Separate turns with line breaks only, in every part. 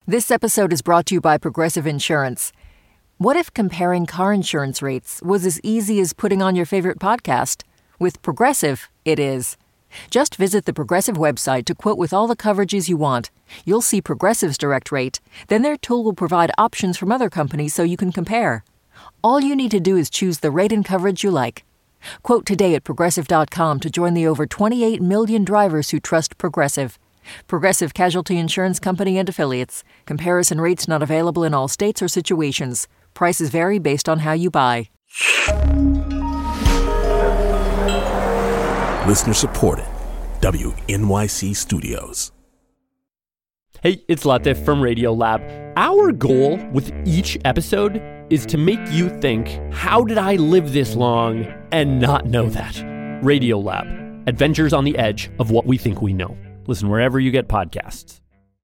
This episode is brought to you by Progressive Insurance. What if comparing car insurance rates was as easy as putting on your favorite podcast? With Progressive, it is. Just visit the Progressive website to quote with all the coverages you want. You'll see Progressive's direct rate. Then their tool will provide options from other companies so you can compare. All you need to do is choose the rate and coverage you like. Quote today at Progressive.com to join the over 28 million drivers who trust Progressive. Progressive Casualty Insurance Company and Affiliates. Comparison rates not available in all states or situations. Prices vary based on how you buy.
Listener supported. WNYC Studios.
Hey, it's Latif from Radiolab. Our goal with each episode is to make you think, how did I live this long and not know that? Radiolab. Adventures on the edge of what we think we know. Listen wherever you get podcasts.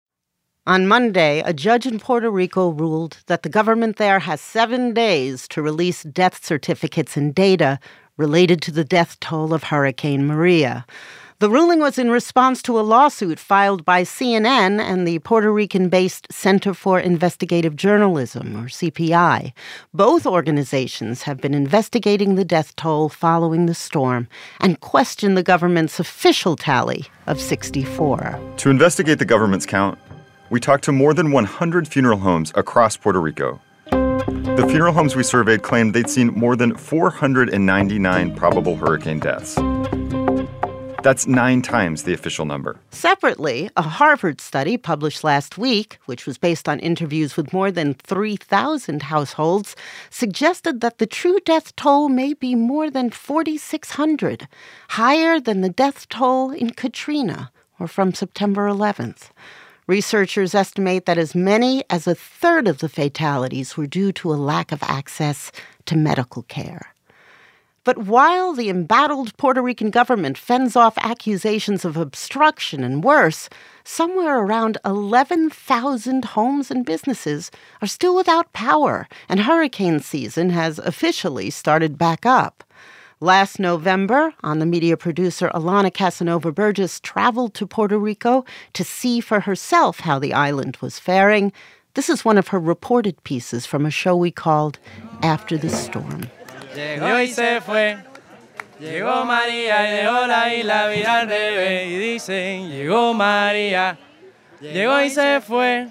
On Monday, a judge in Puerto Rico ruled that the government there has 7 days to release death certificates and data related to the death toll of Hurricane Maria. The ruling was in response to a lawsuit filed by CNN and the Puerto Rican-based Center for Investigative Journalism, or CPI. Both organizations have been investigating the death toll following the storm and question the government's official tally of 64.
To investigate the government's count, we talked to more than 100 funeral homes across Puerto Rico. The funeral homes we surveyed claimed they'd seen more than 499 probable hurricane deaths. That's 9 times the official number.
Separately, a Harvard study published last week, which was based on interviews with more than 3,000 households, suggested that the true death toll may be more than 4,600, higher than the death toll in Katrina or from September 11th. Researchers estimate that as many as a third of the fatalities were due to a lack of access to medical care. But while the embattled Puerto Rican government fends off accusations of obstruction and worse, somewhere around 11,000 homes and businesses are still without power, and hurricane season has officially started back up. Last November, On the Media producer Alana Casanova Burgess traveled to Puerto Rico to see for herself how the island was faring. This is one of her reported pieces from a show we called After the Storm.
Llegó y se fue, llegó María y dejó la isla virar al revés y dicen, llegó María, llegó y se fue.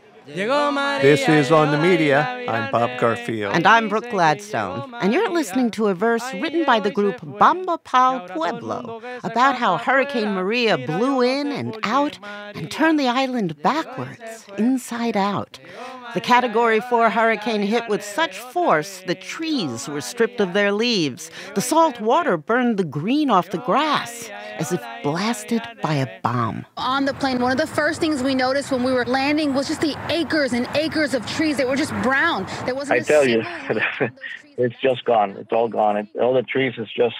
This is On the Media. I'm Bob Garfield.
And I'm Brooke Gladstone. And you're listening to a verse written by the group Bamba Pal Pueblo about how Hurricane Maria blew in and out and turned the island backwards, inside out. The Category 4 hurricane hit with such force that trees were stripped of their leaves. The salt water burned the green off the grass, as if blasted by a bomb.
On the plane, one of the first things we noticed when we were landing was just the acres and acres of trees that were just brown. There wasn't
I tell you, it's just gone. It's all gone. All the trees is just,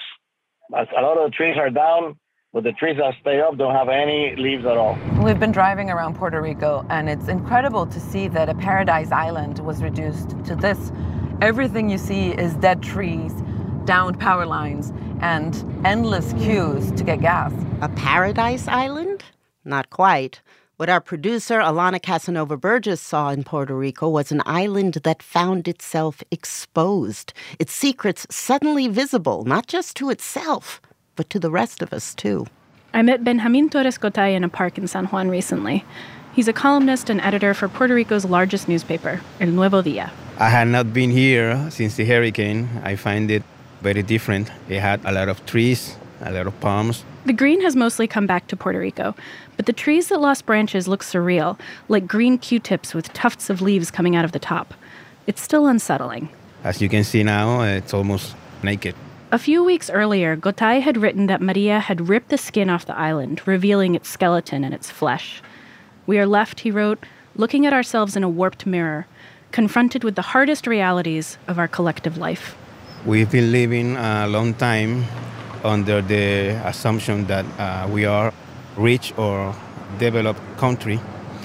a lot of the trees are down, but the trees that stay up don't have any leaves at all.
We've been driving around Puerto Rico, and it's incredible to see that a paradise island was reduced to this. Everything you see is dead trees, downed power lines, and endless queues to get gas.
A paradise island? Not quite. What our producer, Alana Casanova Burgess, saw in Puerto Rico was an island that found itself exposed, its secrets suddenly visible, not just to itself, but to the rest of us, too.
I met Benjamin Torres Gotay in a park in San Juan recently. He's a columnist and editor for Puerto Rico's largest newspaper, El Nuevo Dia.
I had not been here since the hurricane. I find it very different. It had a lot of trees, a lot of palms.
The green has mostly come back to Puerto Rico, but the trees that lost branches look surreal, like green Q-tips with tufts of leaves coming out of the top. It's still unsettling.
As you can see now, it's almost naked.
A few weeks earlier, Gotay had written that Maria had ripped the skin off the island, revealing its skeleton and its flesh. We are left, he wrote, looking at ourselves in a warped mirror, confronted with the hardest realities of our collective life.
We've been living a long time under the assumption that we are rich or developed country.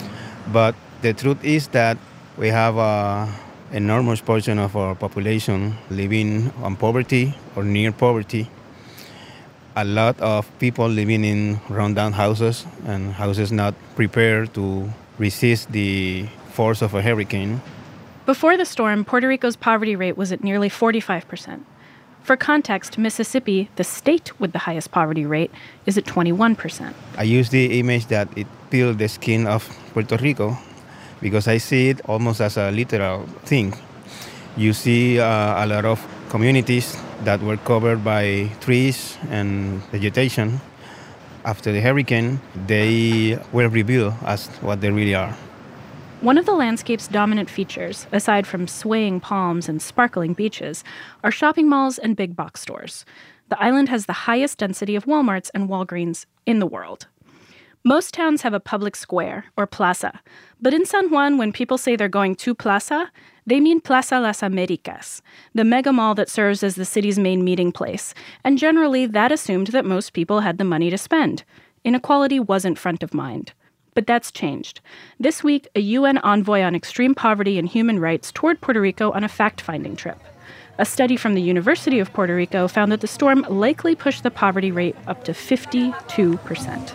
But the truth is that we have an enormous portion of our population living on poverty or near poverty. A lot of people living in rundown houses and houses not prepared to resist the force of a hurricane.
Before the storm, Puerto Rico's poverty rate was at nearly 45%. For context, Mississippi, the state with the highest poverty rate, is at 21%.
I use the image that it peeled the skin of Puerto Rico because I see it almost as a literal thing. You see a lot of communities that were covered by trees and vegetation. After the hurricane, they were revealed as what they really are.
One of the landscape's dominant features, aside from swaying palms and sparkling beaches, are shopping malls and big box stores. The island has the highest density of Walmarts and Walgreens in the world. Most towns have a public square, or plaza. But in San Juan, when people say they're going to plaza, they mean Plaza Las Americas, the mega mall that serves as the city's main meeting place. And generally, that assumed that most people had the money to spend. Inequality wasn't front of mind. But that's changed. This week, a UN envoy on extreme poverty and human rights toured Puerto Rico on a fact-finding trip. A study from the University of Puerto Rico found that the storm likely pushed the poverty rate up to 52%.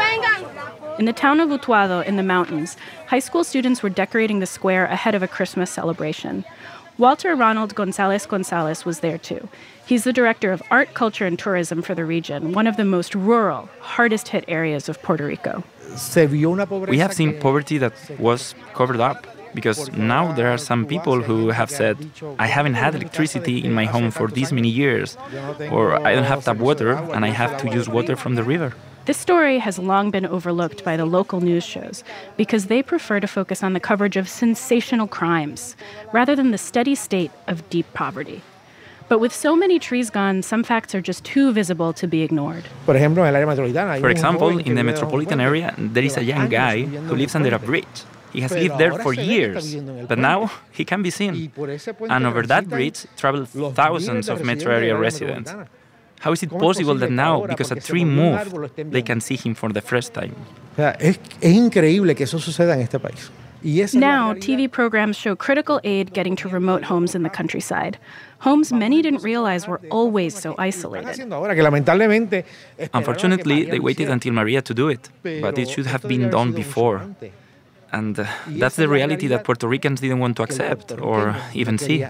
In the town of Utuado in the mountains, high school students were decorating the square ahead of a Christmas celebration. Walter Ronald Gonzalez was there too. He's the director of art, culture, and tourism for the region, one of the most rural, hardest-hit areas of Puerto Rico.
We have seen poverty that was covered up, because now there are some people who have said, I haven't had electricity in my home for these many years, or I don't have tap water and I have to use water from the river.
This story has long been overlooked by the local news shows because they prefer to focus on the coverage of sensational crimes rather than the steady state of deep poverty. But with so many trees gone, some facts are just too visible to be ignored.
For example, in the metropolitan area, there is a young guy who lives under a bridge. He has lived there for years, but now he can be seen. And over that bridge travel thousands of metro area residents. How is it possible that now, because a tree moved, they can see him for the first time?
Now, TV programs show critical aid getting to remote homes in the countryside. Homes many didn't realize were always so isolated.
Unfortunately, they waited until Maria to do it, but it should have been done before. And that's the reality that Puerto Ricans didn't want to accept or even see.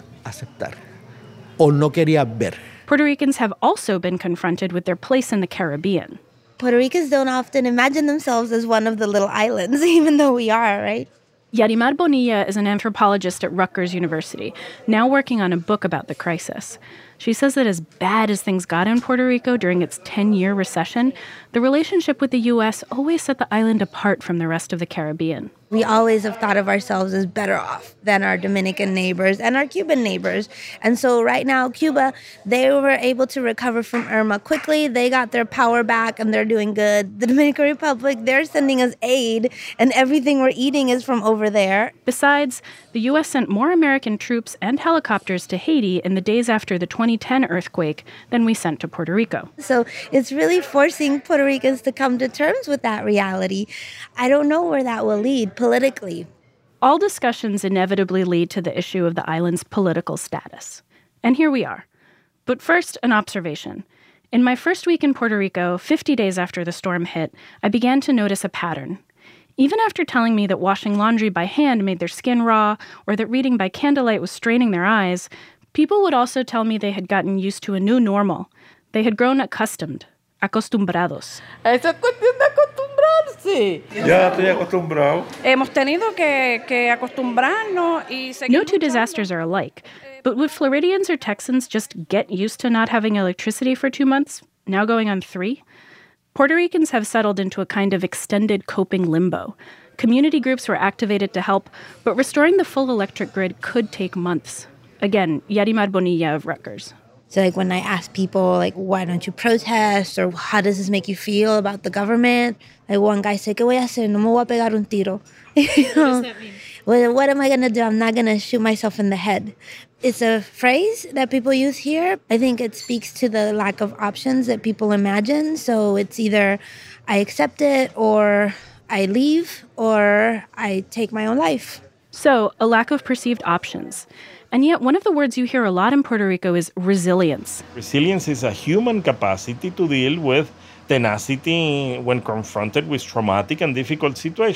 Puerto Ricans have also been confronted with their place in the Caribbean.
Puerto Ricans don't often imagine themselves as one of the little islands, even though we are, right?
Yarimar Bonilla is an anthropologist at Rutgers University, now working on a book about the crisis. She says that as bad as things got in Puerto Rico during its 10-year recession, the relationship with the U.S. always set the island apart from the rest of the Caribbean.
We always have thought of ourselves as better off than our Dominican neighbors and our Cuban neighbors. And so right now, Cuba, they were able to recover from Irma quickly. They got their power back and they're doing good. The Dominican Republic, they're sending us aid and everything we're eating is from over there.
Besides, the U.S. sent more American troops and helicopters to Haiti in the days after the 2010 earthquake than we sent to Puerto Rico.
So it's really forcing Puerto Ricans to come to terms with that reality. I don't know where that will lead politically.
All discussions inevitably lead to the issue of the island's political status. And here we are. But first, an observation. In my first week in Puerto Rico, 50 days after the storm hit, I began to notice a pattern. Even after telling me that washing laundry by hand made their skin raw, or that reading by candlelight was straining their eyes, people would also tell me they had gotten used to a new normal. They had grown accustomed. Acostumbrados.
Esa es cuestión de acostumbrarse.
Ya estoy acostumbrado.
Hemos tenido que acostumbrarnos y seguir.
No two disasters are alike, but would Floridians or Texans just get used to not having electricity for 2 months, now going on 3? Puerto Ricans have settled into a kind of extended coping limbo. Community groups were activated to help, but restoring the full electric grid could take months. Again, Yarimar Bonilla of Rutgers.
So when I ask people, why don't you protest? Or how does this make you feel about the government? One guy said, ¿qué voy a hacer? No me voy a pegar un tiro.
What does that mean?
Well, what am I going to do? I'm not going to shoot myself in the head. It's a phrase that people use here. I think it speaks to the lack of options that people imagine. So it's either I accept it, or I leave, or I take my own life.
So, a lack of perceived options. And yet, one of the words you hear a lot in Puerto Rico is resilience.
Resilience is a human capacity to deal with tenacity when confronted with traumatic and difficult situations.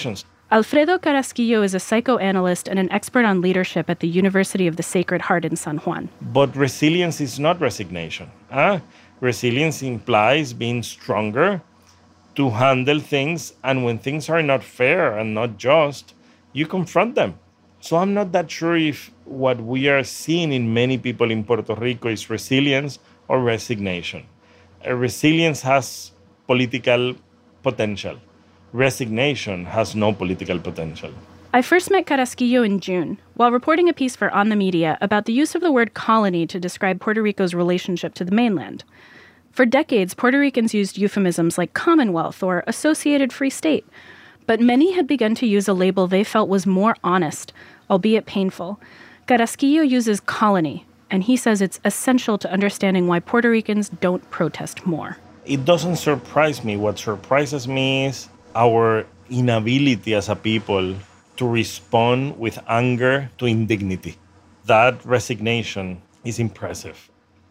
Alfredo Carrasquillo is a psychoanalyst and an expert on leadership at the University of the Sacred Heart in San Juan.
But resilience is not resignation. Resilience implies being stronger to handle things, and when things are not fair and not just, you confront them. So I'm not that sure if what we are seeing in many people in Puerto Rico is resilience or resignation. Resilience has political potential. Resignation has no political potential.
I first met Carrasquillo in June while reporting a piece for On the Media about the use of the word colony to describe Puerto Rico's relationship to the mainland. For decades, Puerto Ricans used euphemisms like Commonwealth or Associated Free State, but many had begun to use a label they felt was more honest, albeit painful. Carrasquillo uses colony, and he says it's essential to understanding why Puerto Ricans don't protest more.
It doesn't surprise me. What surprises me is our inability as a people to respond with anger to indignity. That resignation is impressive.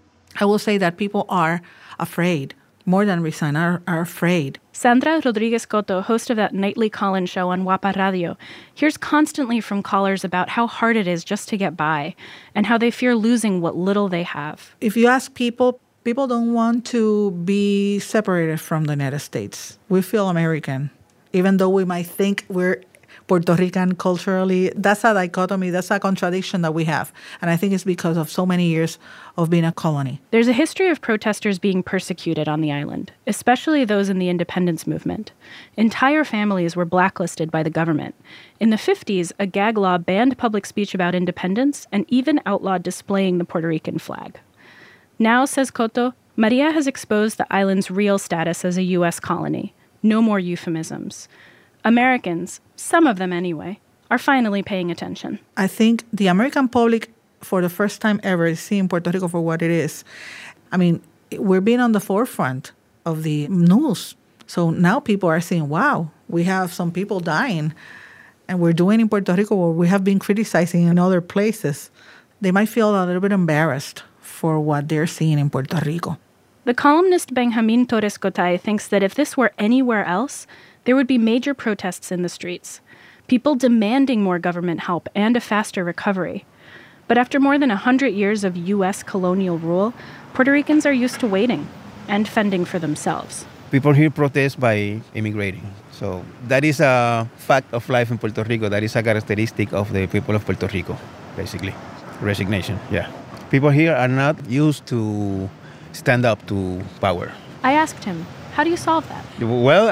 I will say that people are afraid, more than resign, are afraid.
Sandra Rodriguez Cotto, host of that nightly call-in show on Guapa Radio, hears constantly from callers about how hard it is just to get by and how they fear losing what little they have.
If you ask people don't want to be separated from the United States. We feel American. Even though we might think we're Puerto Rican culturally, that's a dichotomy, that's a contradiction that we have. And I think it's because of so many years of being a colony.
There's a history of protesters being persecuted on the island, especially those in the independence movement. Entire families were blacklisted by the government. In the 50s, a gag law banned public speech about independence and even outlawed displaying the Puerto Rican flag. Now, says Cotto, Maria has exposed the island's real status as a U.S. colony. No more euphemisms. Americans, some of them anyway, are finally paying attention.
I think the American public, for the first time ever, is seeing Puerto Rico for what it is. I mean, we're being on the forefront of the news. So now people are saying, wow, we have some people dying, and we're doing in Puerto Rico what we have been criticizing in other places. They might feel a little bit embarrassed for what they're seeing in Puerto Rico.
The columnist Benjamin Torres Gotay thinks that if this were anywhere else, there would be major protests in the streets, people demanding more government help and a faster recovery. But after more than 100 years of U.S. colonial rule, Puerto Ricans are used to waiting and fending for themselves.
People here protest by immigrating. So that is a fact of life in Puerto Rico. That is a characteristic of the people of Puerto Rico, basically. Resignation, yeah. People here are not used to stand up to power.
I asked him, how do you solve that?
Well,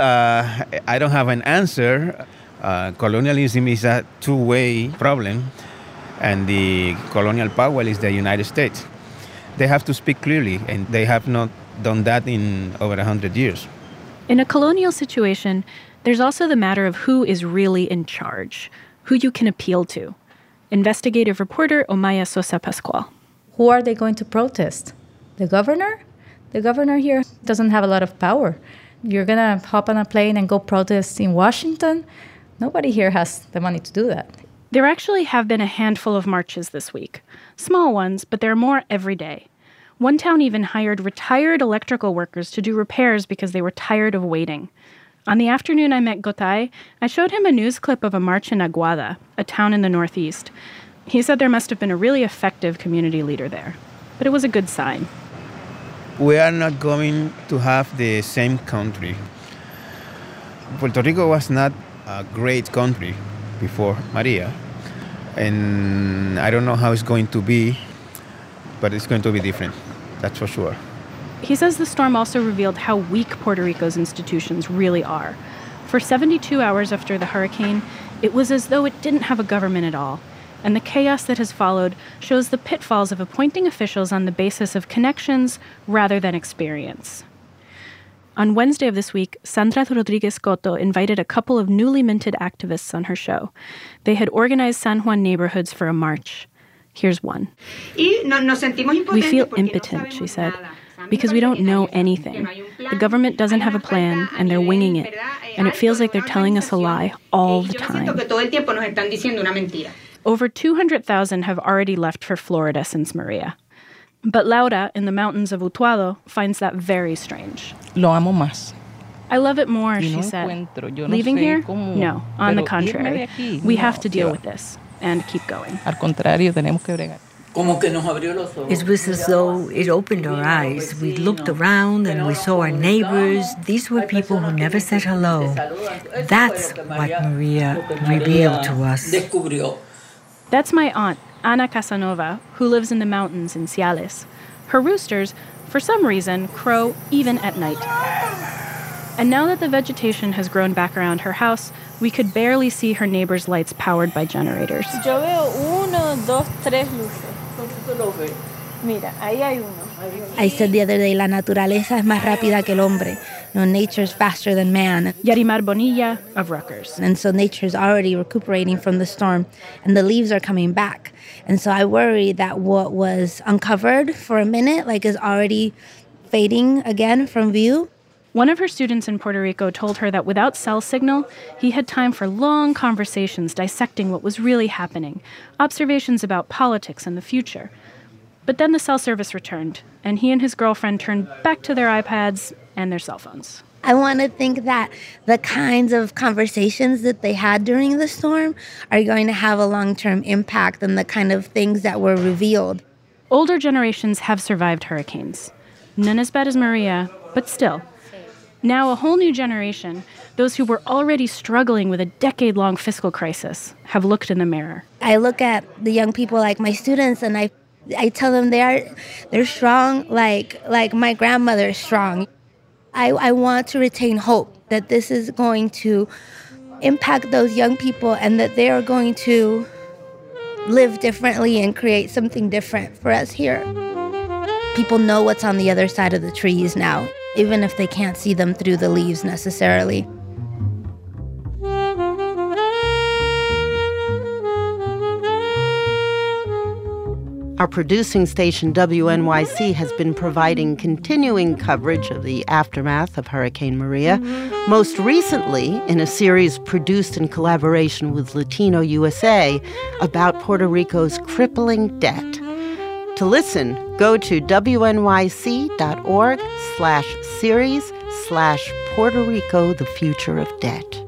I don't have an answer. Colonialism is a two-way problem, and the colonial power is the United States. They have to speak clearly, and they have not done that in over 100 years.
In a colonial situation, there's also the matter of who is really in charge, who you can appeal to. Investigative reporter Omaya Sosa Pascual.
Who are they going to protest? The governor? The governor here doesn't have a lot of power. You're going to hop on a plane and go protest in Washington? Nobody here has the money to do that.
There actually have been a handful of marches this week. Small ones, but there are more every day. One town even hired retired electrical workers to do repairs because they were tired of waiting. On the afternoon I met Gotay, I showed him a news clip of a march in Aguada, a town in the northeast. He said there must have been a really effective community leader there. But it was a good sign.
We are not going to have the same country. Puerto Rico was not a great country before Maria. And I don't know how it's going to be, but it's going to be different. That's for sure.
He says the storm also revealed how weak Puerto Rico's institutions really are. For 72 hours after the hurricane, it was as though it didn't have a government at all. And the chaos that has followed shows the pitfalls of appointing officials on the basis of connections rather than experience. On Wednesday of this week, Sandra Rodriguez Cotto invited a couple of newly minted activists on her show. They had organized San Juan neighborhoods for a march. Here's one. We feel impotent, she said, because we don't know anything. The government doesn't have a plan, and they're winging it. And it feels like they're telling us a lie all the time. Over 200,000 have already left for Florida since Maria. But Laura, in the mountains of Utuado, finds that very strange.
Lo amo más.
I love it more, she said. Leaving here? No, on the contrary. We have to deal with this and keep going.
It was as though it opened our eyes. We looked around and we saw our neighbors. These were people who never said hello. That's what Maria revealed to us.
That's my aunt, Ana Casanova, who lives in the mountains in Ciales. Her roosters, for some reason, crow even at night. And now that the vegetation has grown back around her house, we could barely see her neighbors' lights powered by generators.
Yo veo 1, 2, 3 luces. Mira, ahí hay uno. I said the other day, la naturaleza es más rápida que el hombre. Nature's faster than man.
Yarimar Bonilla of Rutgers.
And so nature's already recuperating from the storm, and the leaves are coming back. And so I worry that what was uncovered for a minute, is already fading again from view.
One of her students in Puerto Rico told her that without cell signal, he had time for long conversations dissecting what was really happening, observations about politics and the future. But then the cell service returned, and he and his girlfriend turned back to their iPads and their cell phones.
I want to think that the kinds of conversations that they had during the storm are going to have a long-term impact on the kind of things that were revealed.
Older generations have survived hurricanes. None as bad as Maria, but still. Now a whole new generation, those who were already struggling with a decade-long fiscal crisis, have looked in the mirror.
I look at the young people like my students, and I tell them they're strong like my grandmother is strong. I want to retain hope that this is going to impact those young people and that they are going to live differently and create something different for us here. People know what's on the other side of the trees now, even if they can't see them through the leaves necessarily.
Our producing station, WNYC, has been providing continuing coverage of the aftermath of Hurricane Maria, most recently in a series produced in collaboration with Latino USA about Puerto Rico's crippling debt. To listen, go to wnyc.org/series/Puerto Rico, the Future of Debt.